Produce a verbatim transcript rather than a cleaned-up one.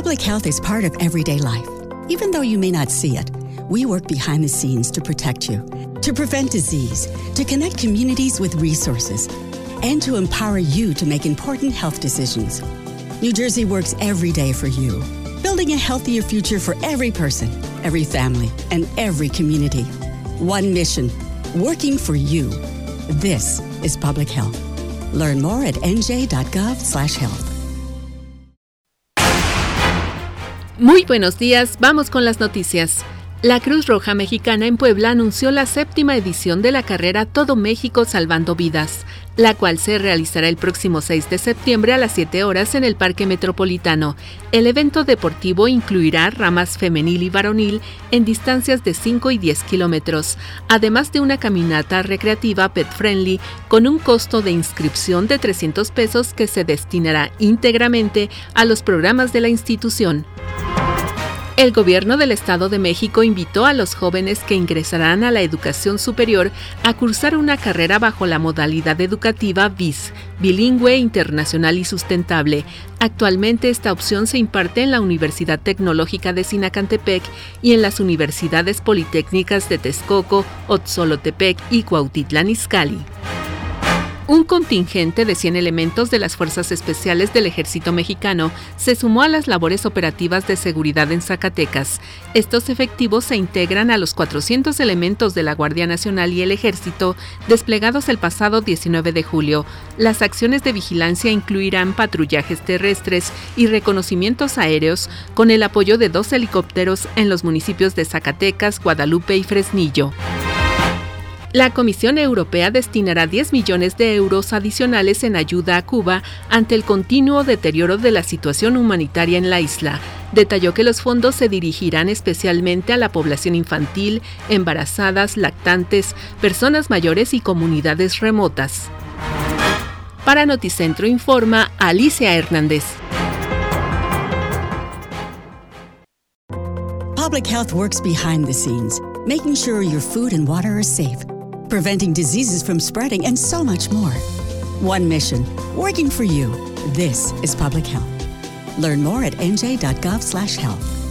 Public health is part of everyday life. Even though you may not see it, we work behind the scenes to protect you, to prevent disease, to connect communities with resources, and to empower you to make important health decisions. New Jersey works every day for you, building a healthier future for every person, every family, and every community. One mission, working for you. This is public health. Learn more at n j dot gov slash health. Muy buenos días, vamos con las noticias. La Cruz Roja Mexicana en Puebla anunció la séptima edición de la carrera Todo México Salvando Vidas, la cual se realizará el próximo seis de septiembre a las siete horas en el Parque Metropolitano. El evento deportivo incluirá ramas femenil y varonil en distancias de cinco y diez kilómetros, además de una caminata recreativa pet-friendly con un costo de inscripción de trescientos pesos que se destinará íntegramente a los programas de la institución. El Gobierno del Estado de México invitó a los jóvenes que ingresarán a la educación superior a cursar una carrera bajo la modalidad educativa B I S, bilingüe, internacional y sustentable. Actualmente esta opción se imparte en la Universidad Tecnológica de Sinacantepec y en las universidades politécnicas de Texcoco, Otzolotepec y Cuautitlán Izcalli. Un contingente de cien elementos de las Fuerzas Especiales del Ejército Mexicano se sumó a las labores operativas de seguridad en Zacatecas. Estos efectivos se integran a los cuatrocientos elementos de la Guardia Nacional y el Ejército desplegados el pasado diecinueve de julio. Las acciones de vigilancia incluirán patrullajes terrestres y reconocimientos aéreos con el apoyo de dos helicópteros en los municipios de Zacatecas, Guadalupe y Fresnillo. La Comisión Europea destinará diez millones de euros adicionales en ayuda a Cuba ante el continuo deterioro de la situación humanitaria en la isla. Detalló que los fondos se dirigirán especialmente a la población infantil, embarazadas, lactantes, personas mayores y comunidades remotas. Para Noticentro informa Alicia Hernández. Public health works behind the scenes, making sure your food and water are safe, preventing diseases from spreading, and so much more. One mission, working for you. This is public health. Learn more at n j dot gov slash health.